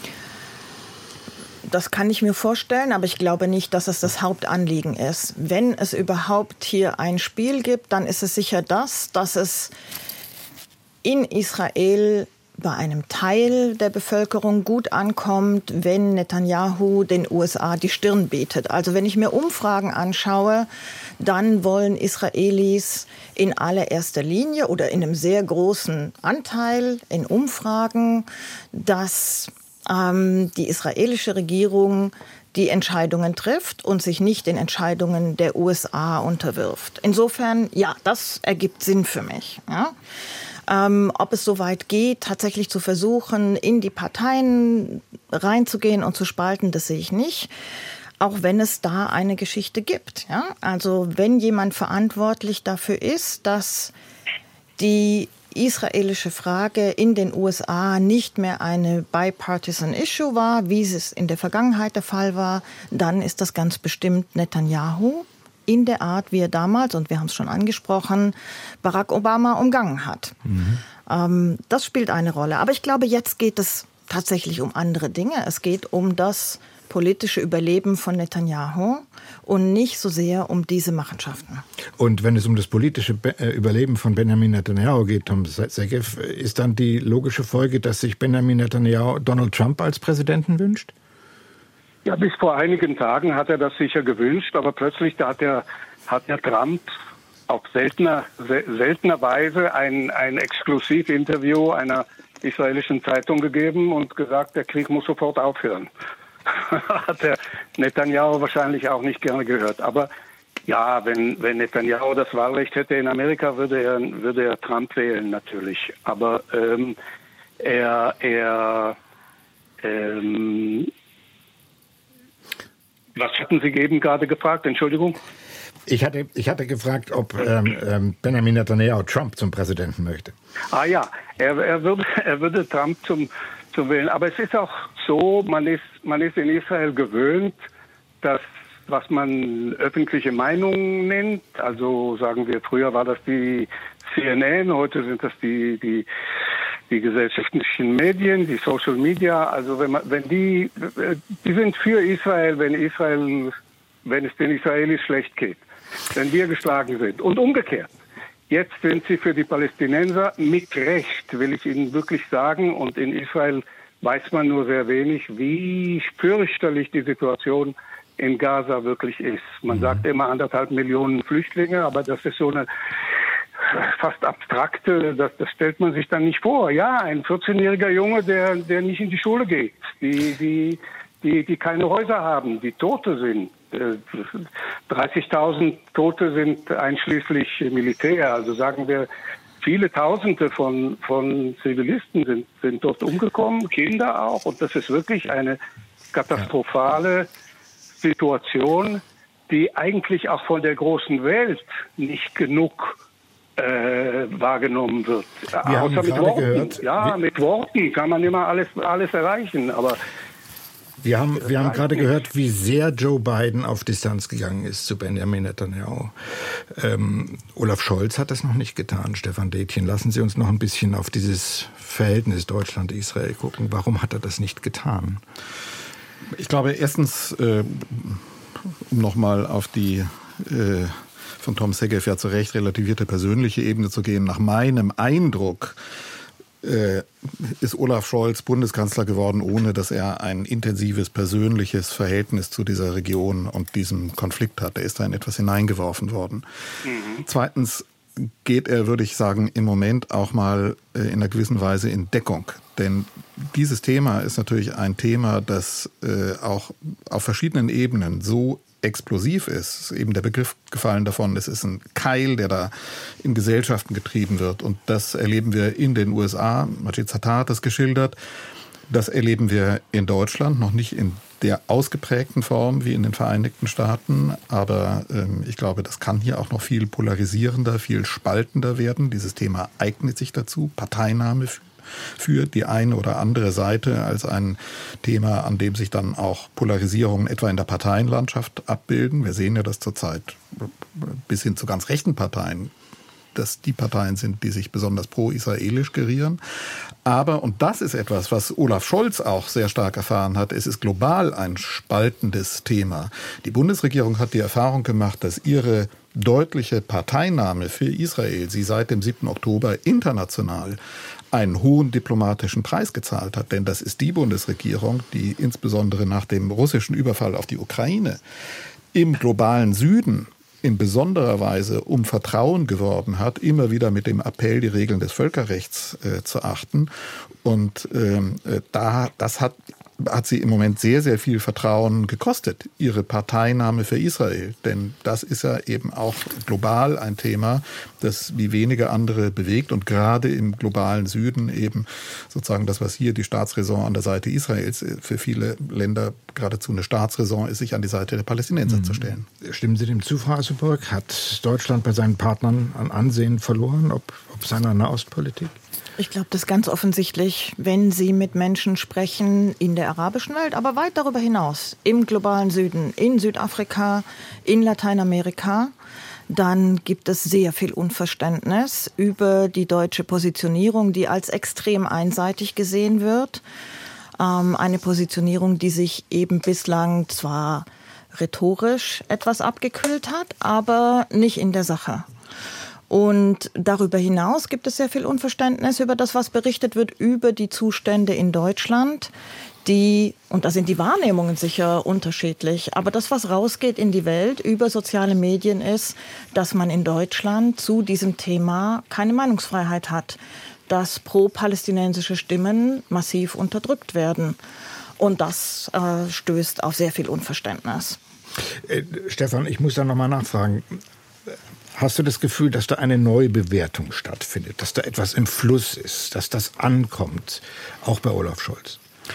Das kann ich mir vorstellen, aber ich glaube nicht, dass es das Hauptanliegen ist. Wenn es überhaupt hier ein Spiel gibt, dann ist es sicher das, dass es in Israel bei einem Teil der Bevölkerung gut ankommt, wenn Netanyahu den U S A die Stirn bietet. Also wenn ich mir Umfragen anschaue, dann wollen Israelis in allererster Linie oder in einem sehr großen Anteil in Umfragen, dass ähm, die israelische Regierung die Entscheidungen trifft und sich nicht den Entscheidungen der U S A unterwirft. Insofern, ja, das ergibt Sinn für mich. Ja. Ähm, ob es so weit geht, tatsächlich zu versuchen, in die Parteien reinzugehen und zu spalten, das sehe ich nicht. Auch wenn es da eine Geschichte gibt. Ja? Also wenn jemand verantwortlich dafür ist, dass die israelische Frage in den U S A nicht mehr eine bipartisan Issue war, wie es in der Vergangenheit der Fall war, dann ist das ganz bestimmt Netanyahu in der Art, wie er damals, und wir haben es schon angesprochen, Barack Obama umgangen hat. Mhm. Ähm, das spielt eine Rolle. Aber ich glaube, jetzt geht es tatsächlich um andere Dinge. Es geht um das politische Überleben von Netanyahu und nicht so sehr um diese Machenschaften. Und wenn es um das politische Be- Überleben von Benjamin Netanyahu geht, Tom Segev, ist dann die logische Folge, dass sich Benjamin Netanyahu Donald Trump als Präsidenten wünscht? Ja, bis vor einigen Tagen hat er das sicher gewünscht, aber plötzlich hat er, hat er Trump auf seltener, seltener Weise ein, ein Exklusivinterview einer israelischen Zeitung gegeben und gesagt, der Krieg muss sofort aufhören. Hat der Netanyahu wahrscheinlich auch nicht gerne gehört. Aber ja, wenn, wenn Netanyahu das Wahlrecht hätte in Amerika, würde er, würde er Trump wählen natürlich. Aber ähm, er, er ähm, was hatten Sie eben gerade gefragt? Entschuldigung. Ich hatte, ich hatte gefragt, ob ähm, ähm, Benjamin Netanyahu Trump zum Präsidenten möchte. Ah ja, er, er, würde, er würde Trump zum, zum wählen. Aber es ist auch so, man ist, man ist in Israel gewöhnt, dass was man öffentliche Meinung nennt, also sagen wir, früher war das die C N N, heute sind das die, die, die gesellschaftlichen Medien, die Social Media. Also wenn man, wenn die, die sind für Israel, wenn Israel, wenn es den Israelis schlecht geht, wenn wir geschlagen sind und umgekehrt. Jetzt sind sie für die Palästinenser mit Recht, will ich Ihnen wirklich sagen. Und in Israel weiß man nur sehr wenig, wie fürchterlich die Situation in Gaza wirklich ist. Man mhm. sagt immer anderthalb Millionen Flüchtlinge, aber das ist so eine fast abstrakte, das, das stellt man sich dann nicht vor. Ja, ein vierzehnjähriger Junge, der, der nicht in die Schule geht, die, die, die, die keine Häuser haben, die Tote sind. dreißigtausend Tote sind einschließlich Militär, also sagen wir, viele Tausende von, von Zivilisten sind, sind dort umgekommen, Kinder auch, und das ist wirklich eine katastrophale Situation, die eigentlich auch von der großen Welt nicht genug äh, wahrgenommen wird. Wir Außer haben mit Worten. Gehört, ja, mit Worten kann man immer alles, alles erreichen, aber Wir haben, wir haben gerade gehört, wie sehr Joe Biden auf Distanz gegangen ist zu Benjamin Netanyahu. Ähm, Olaf Scholz hat das noch nicht getan. Stefan Detjen, lassen Sie uns noch ein bisschen auf dieses Verhältnis Deutschland-Israel gucken. Warum hat er das nicht getan? Ich glaube, erstens, äh, um nochmal auf die äh, von Tom Segev ja zu Recht relativierte persönliche Ebene zu gehen, nach meinem Eindruck äh, ist Olaf Scholz Bundeskanzler geworden, ohne dass er ein intensives persönliches Verhältnis zu dieser Region und diesem Konflikt hat. Er ist da in etwas hineingeworfen worden. Mhm. Zweitens geht er, würde ich sagen, im Moment auch mal äh, in einer gewissen Weise in Deckung. Denn dieses Thema ist natürlich ein Thema, das äh, auch auf verschiedenen Ebenen so explosiv ist. Es ist eben der Begriff gefallen davon, es ist ein Keil, der da in Gesellschaften getrieben wird. Und das erleben wir in den U S A. Majid Sattar hat das geschildert. Das erleben wir in Deutschland, noch nicht in der ausgeprägten Form wie in den Vereinigten Staaten. Aber ähm, ich glaube, das kann hier auch noch viel polarisierender, viel spaltender werden. Dieses Thema eignet sich dazu. Parteinahme für die eine oder andere Seite als ein Thema, an dem sich dann auch Polarisierungen etwa in der Parteienlandschaft abbilden. Wir sehen ja, dass zurzeit bis hin zu ganz rechten Parteien, dass die Parteien sind, die sich besonders pro-israelisch gerieren. Aber, und das ist etwas, was Olaf Scholz auch sehr stark erfahren hat, es ist global ein spaltendes Thema. Die Bundesregierung hat die Erfahrung gemacht, dass ihre deutliche Parteinahme für Israel sie seit dem siebten Oktober international einen hohen diplomatischen Preis gezahlt hat. Denn das ist die Bundesregierung, die insbesondere nach dem russischen Überfall auf die Ukraine im globalen Süden in besonderer Weise um Vertrauen geworben hat, immer wieder mit dem Appell, die Regeln des Völkerrechts äh, zu achten. Und ähm, da, das hat, hat sie im Moment sehr, sehr viel Vertrauen gekostet, ihre Parteinahme für Israel. Denn das ist ja eben auch global ein Thema, das wie wenige andere bewegt. Und gerade im globalen Süden eben sozusagen das, was hier die Staatsräson an der Seite Israels für viele Länder geradezu eine Staatsräson ist, sich an die Seite der Palästinenser mhm. zu stellen. Stimmen Sie dem zu, Frau Asseburg? Hat Deutschland bei seinen Partnern an Ansehen verloren, ob, ob seiner Nahostpolitik? Ich glaube, das ist ganz offensichtlich, wenn Sie mit Menschen sprechen in der arabischen Welt, aber weit darüber hinaus, im globalen Süden, in Südafrika, in Lateinamerika, dann gibt es sehr viel Unverständnis über die deutsche Positionierung, die als extrem einseitig gesehen wird. Ähm, eine Positionierung, die sich eben bislang zwar rhetorisch etwas abgekühlt hat, aber nicht in der Sache. Und darüber hinaus gibt es sehr viel Unverständnis über das, was berichtet wird, über die Zustände in Deutschland, die, und da sind die Wahrnehmungen sicher unterschiedlich, aber das, was rausgeht in die Welt über soziale Medien, ist, dass man in Deutschland zu diesem Thema keine Meinungsfreiheit hat. dass pro-palästinensische Stimmen massiv unterdrückt werden. Und das äh, stößt auf sehr viel Unverständnis. Äh, Stefan, ich muss da nochmal nachfragen. Hast du das Gefühl, dass da eine Neubewertung stattfindet, dass da etwas im Fluss ist, dass das ankommt, auch bei Olaf Scholz?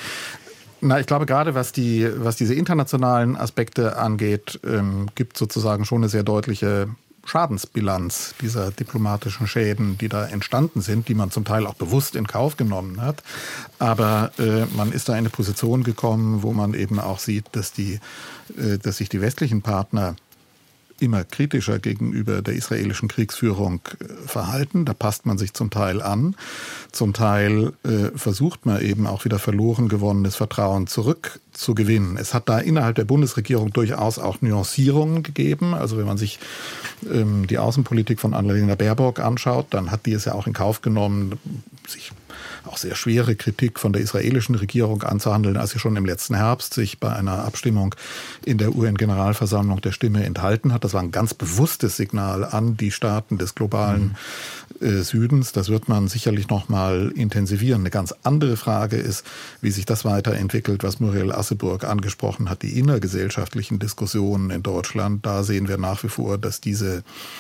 Na, ich glaube, gerade was die, was diese internationalen Aspekte angeht, ähm, gibt sozusagen schon eine sehr deutliche Schadensbilanz dieser diplomatischen Schäden, die da entstanden sind, die man zum Teil auch bewusst in Kauf genommen hat. Aber äh, man ist da in eine Position gekommen, wo man eben auch sieht, dass, die, äh, dass sich die westlichen Partner immer kritischer gegenüber der israelischen Kriegsführung verhalten. Da passt man sich zum Teil an. Zum Teil äh, versucht man eben auch wieder verloren gewonnenes Vertrauen zurückzugewinnen. Es hat da innerhalb der Bundesregierung durchaus auch Nuancierungen gegeben. Also wenn man sich ähm, die Außenpolitik von Annalena Baerbock anschaut, dann hat die es ja auch in Kauf genommen, sich auch sehr schwere Kritik von der israelischen Regierung anzuhandeln, als sie schon im letzten Herbst sich bei einer Abstimmung in der U N-Generalversammlung der Stimme enthalten hat. Das war ein ganz bewusstes Signal an die Staaten des globalen äh, Südens. Das wird man sicherlich noch mal intensivieren. Eine ganz andere Frage ist, wie sich das weiterentwickelt, was Muriel Asseburg angesprochen hat, die innergesellschaftlichen Diskussionen in Deutschland. Da sehen wir nach wie vor, dass diese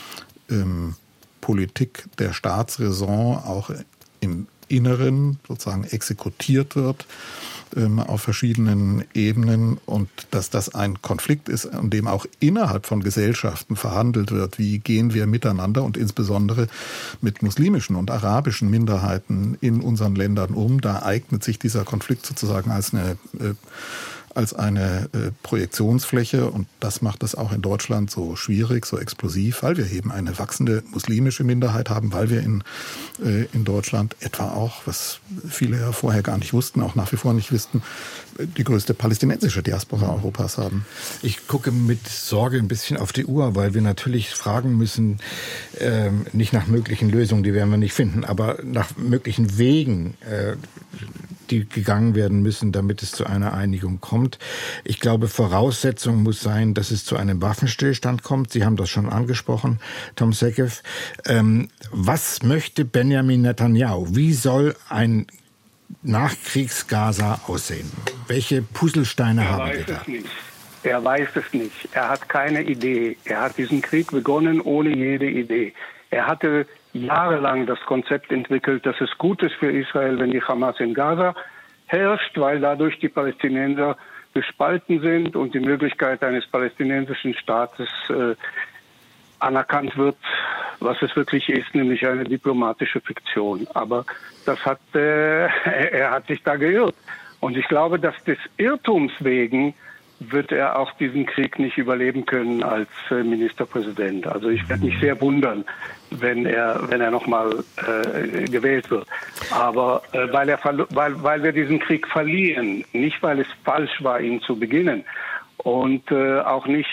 ähm, Politik der Staatsräson auch im Inneren sozusagen exekutiert wird ähm, auf verschiedenen Ebenen und dass das ein Konflikt ist, an dem auch innerhalb von Gesellschaften verhandelt wird, wie gehen wir miteinander und insbesondere mit muslimischen und arabischen Minderheiten in unseren Ländern um. Da eignet sich dieser Konflikt sozusagen als eine äh, als eine äh, Projektionsfläche und das macht es auch in Deutschland so schwierig, so explosiv, weil wir eben eine wachsende muslimische Minderheit haben, weil wir in, äh, in Deutschland etwa auch, was viele ja vorher gar nicht wussten, auch nach wie vor nicht wussten, die größte palästinensische Diaspora Europas haben. Ich gucke mit Sorge ein bisschen auf die Uhr, weil wir natürlich fragen müssen, ähm, nicht nach möglichen Lösungen, die werden wir nicht finden, aber nach möglichen Wegen, äh, die gegangen werden müssen, damit es zu einer Einigung kommt. Ich glaube, Voraussetzung muss sein, dass es zu einem Waffenstillstand kommt. Sie haben das schon angesprochen, Tom Sekev. Ähm, was möchte Benjamin Netanyahu? Wie soll ein Nachkriegs-Gaza aussehen? Welche Puzzlesteine er haben wir weiß da? Es nicht. Er weiß es nicht. Er hat keine Idee. Er hat diesen Krieg begonnen ohne jede Idee. Er hatte jahrelang das Konzept entwickelt, dass es gut ist für Israel, wenn die Hamas in Gaza herrscht, weil dadurch die Palästinenser gespalten sind und die Möglichkeit eines palästinensischen Staates äh, anerkannt wird, was es wirklich ist, nämlich eine diplomatische Fiktion. Aber das hat, äh, er hat sich da geirrt. Und ich glaube, dass des Irrtums wegen wird er auch diesen Krieg nicht überleben können als äh, Ministerpräsident. Also ich werde mich sehr wundern, wenn er wenn er nochmal äh, gewählt wird. Aber äh, weil er weil weil wir diesen Krieg verlieren, nicht weil es falsch war, ihn zu beginnen und äh, auch nicht.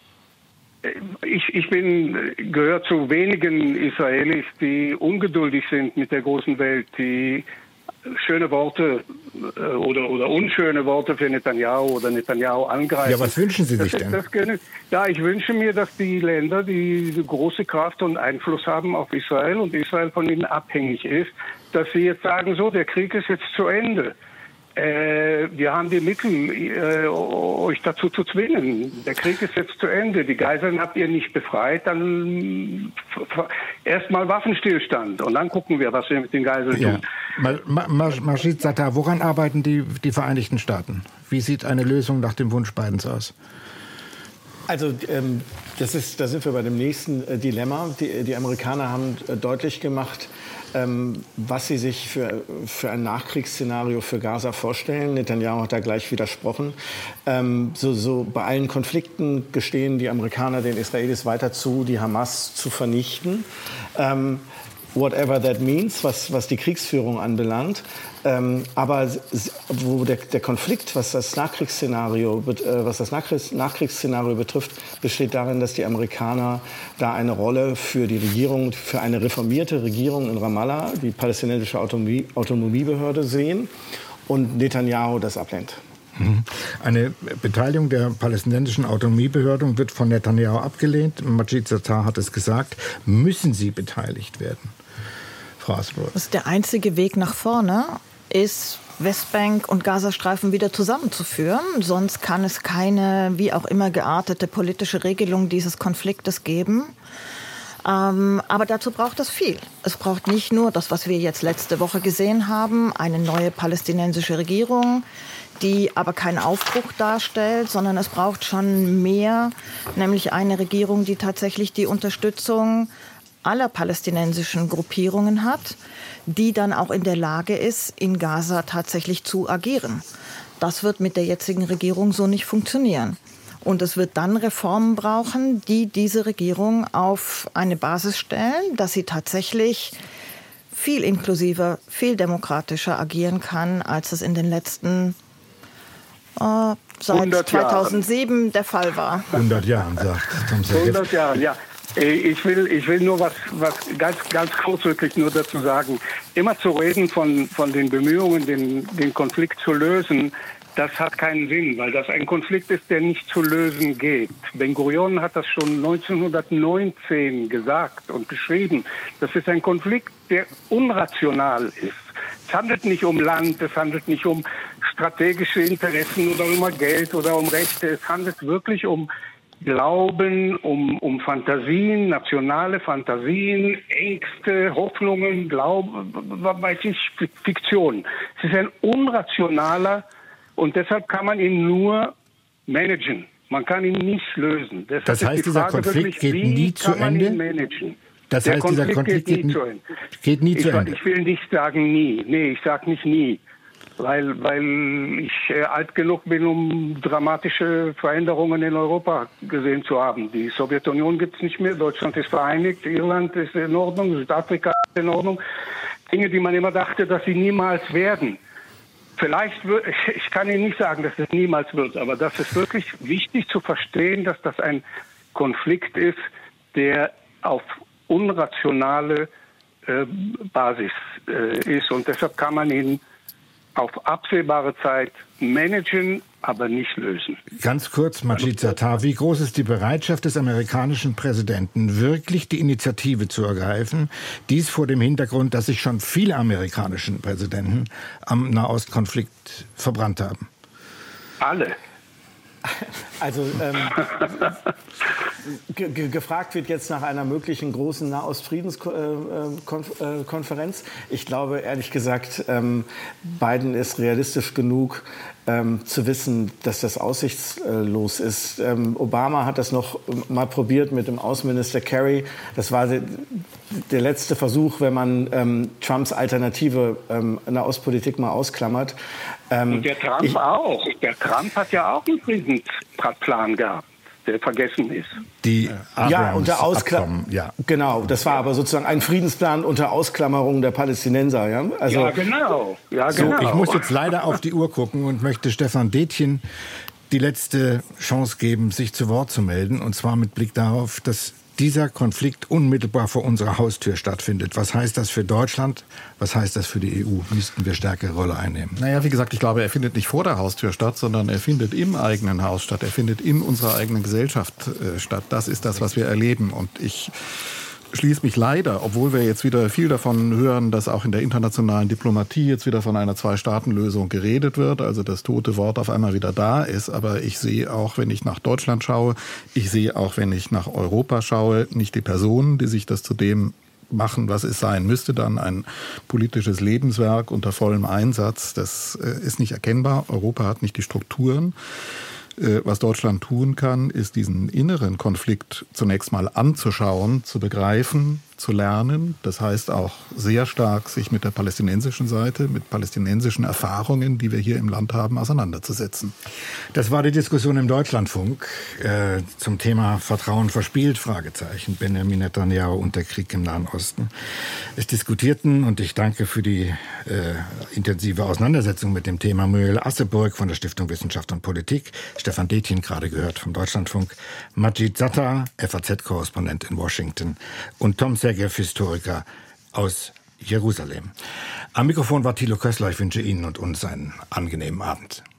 Ich ich bin gehöre zu wenigen Israelis, die ungeduldig sind mit der großen Welt, die schöne Worte äh, oder, oder unschöne Worte für Netanyahu oder Netanyahu angreifen. Ja, was wünschen Sie sich das, denn? Das, das, ja, ich wünsche mir, dass die Länder, die große Kraft und Einfluss haben auf Israel und Israel von ihnen abhängig ist, dass sie jetzt sagen, so, der Krieg ist jetzt zu Ende. Äh, wir haben die Mittel, äh, euch dazu zu zwingen. Der Krieg ist jetzt zu Ende. Die Geiseln habt ihr nicht befreit. Dann erstmal Waffenstillstand. Und dann gucken wir, was wir mit den Geiseln ja. tun. Ma- Ma- Majid Sattar, woran arbeiten die, die Vereinigten Staaten? Wie sieht eine Lösung nach dem Wunsch Bidens aus? Also ähm, das ist, da sind wir bei dem nächsten äh, Dilemma. Die, die Amerikaner haben äh, deutlich gemacht, ähm, was sie sich für, für ein Nachkriegsszenario für Gaza vorstellen. Netanyahu hat da gleich widersprochen. Ähm, so, so bei allen Konflikten gestehen die Amerikaner den Israelis weiter zu, die Hamas zu vernichten. Ähm, whatever that means, was, was die Kriegsführung anbelangt. Ähm, aber wo der, der Konflikt, was das Nachkriegsszenario, äh, was das Nachkriegs, Nachkriegsszenario betrifft, besteht darin, dass die Amerikaner da eine Rolle für die Regierung, für eine reformierte Regierung in Ramallah, die palästinensische Autonomie, Autonomiebehörde sehen und Netanyahu das ablehnt. Eine Beteiligung der palästinensischen Autonomiebehörde wird von Netanyahu abgelehnt. Majid Sattar hat es gesagt. Müssen sie beteiligt werden? Frau Asselborn. Das ist der einzige Weg nach vorne, ist Westbank und Gazastreifen wieder zusammenzuführen. Sonst kann es keine, wie auch immer geartete politische Regelung dieses Konfliktes geben. Ähm, aber dazu braucht es viel. Es braucht nicht nur das, was wir jetzt letzte Woche gesehen haben, eine neue palästinensische Regierung, die aber keinen Aufbruch darstellt, sondern es braucht schon mehr, nämlich eine Regierung, die tatsächlich die Unterstützung aller palästinensischen Gruppierungen hat, die dann auch in der Lage ist, in Gaza tatsächlich zu agieren. Das wird mit der jetzigen Regierung so nicht funktionieren. Und es wird dann Reformen brauchen, die diese Regierung auf eine Basis stellen, dass sie tatsächlich viel inklusiver, viel demokratischer agieren kann, als es in den letzten äh, seit zweitausendsieben der Fall war. hundert Jahren, sagt Tom Segev. hundert Jahre, ja. Ich will, ich will nur was, was ganz, ganz kurz wirklich nur dazu sagen. Immer zu reden von, von den Bemühungen, den, den Konflikt zu lösen, das hat keinen Sinn, weil das ein Konflikt ist, der nicht zu lösen geht. Ben-Gurion hat das schon neunzehnhundertneunzehn gesagt und geschrieben. Das ist ein Konflikt, der unrational ist. Es handelt nicht um Land, es handelt nicht um strategische Interessen oder um Geld oder um Rechte. Es handelt wirklich um Glauben, um, um Fantasien, nationale Fantasien, Ängste, Hoffnungen, Glauben, weiß ich, Fiktion. Es ist ein unrationaler und deshalb kann man ihn nur managen. Man kann ihn nicht lösen. Deshalb das heißt, die dieser Frage Konflikt wirklich, geht nie zu Ende? Managen? Das Der heißt, Konflikt dieser Konflikt geht nie, geht nie zu Ende. Geht nie zu ich, Ende. Ich will nicht sagen nie. Nee, ich sage nicht nie. Weil, weil ich äh, alt genug bin, um dramatische Veränderungen in Europa gesehen zu haben. Die Sowjetunion gibt es nicht mehr, Deutschland ist vereinigt, Irland ist in Ordnung, Südafrika ist in Ordnung. Dinge, die man immer dachte, dass sie niemals werden. Vielleicht wird, ich kann Ihnen nicht sagen, dass es niemals wird, aber das ist wirklich wichtig zu verstehen, dass das ein Konflikt ist, der auf unrationale äh, Basis äh, ist. Und deshalb kann man ihn auf absehbare Zeit managen, aber nicht lösen. Ganz kurz, Majid Sattar, wie groß ist die Bereitschaft des amerikanischen Präsidenten, wirklich die Initiative zu ergreifen? Dies vor dem Hintergrund, dass sich schon viele amerikanische Präsidenten am Nahostkonflikt verbrannt haben. Alle. Also ähm, ge- ge- gefragt wird jetzt nach einer möglichen großen Nahostfriedenskonferenz. Ich glaube, ehrlich gesagt, ähm, Biden ist realistisch genug, ähm, zu wissen, dass das aussichtslos ist. Ähm, Obama hat das noch mal probiert mit dem Außenminister Kerry. Das war de- der letzte Versuch, wenn man ähm, Trumps alternative ähm, Nahostpolitik mal ausklammert. Ähm, Und der Trump ich, auch. Der Trump hat ja auch einen Friedensplan gehabt, der vergessen ist. Die ja, unter Ausklammerung. Ja. Genau, das war aber sozusagen ein Friedensplan unter Ausklammerung der Palästinenser. Ja, also, ja genau. Ja, so, genau. Ich muss jetzt leider auf die Uhr gucken und möchte Stefan Detjen die letzte Chance geben, sich zu Wort zu melden. Und zwar mit Blick darauf, dass dieser Konflikt unmittelbar vor unserer Haustür stattfindet. Was heißt das für Deutschland? Was heißt das für die E U? Müssten wir stärkere Rolle einnehmen? Naja, wie gesagt, ich glaube, er findet nicht vor der Haustür statt, sondern er findet im eigenen Haus statt. Er findet in unserer eigenen Gesellschaft äh, statt. Das ist das, was wir erleben. Und ich schließe mich leider, obwohl wir jetzt wieder viel davon hören, dass auch in der internationalen Diplomatie jetzt wieder von einer Zwei-Staaten-Lösung geredet wird, also das tote Wort auf einmal wieder da ist. Aber ich sehe auch, wenn ich nach Deutschland schaue, ich sehe auch, wenn ich nach Europa schaue, nicht die Personen, die sich das zu dem machen, was es sein müsste, dann ein politisches Lebenswerk unter vollem Einsatz. Das ist nicht erkennbar. Europa hat nicht die Strukturen. Was Deutschland tun kann, ist diesen inneren Konflikt zunächst mal anzuschauen, zu begreifen, zu lernen. Das heißt auch sehr stark, sich mit der palästinensischen Seite, mit palästinensischen Erfahrungen, die wir hier im Land haben, auseinanderzusetzen. Das war die Diskussion im Deutschlandfunk äh, zum Thema Vertrauen verspielt, Fragezeichen, Benjamin Netanyahu und der Krieg im Nahen Osten. Es diskutierten, und ich danke für die äh, intensive Auseinandersetzung mit dem Thema, Muriel Asseburg von der Stiftung Wissenschaft und Politik, Stefan Detjen, gerade gehört vom Deutschlandfunk, Majid Sattar, F A Z-Korrespondent in Washington, und Tom Segev, Historiker aus Jerusalem. Am Mikrofon war Thilo Kössler. Ich wünsche Ihnen und uns einen angenehmen Abend.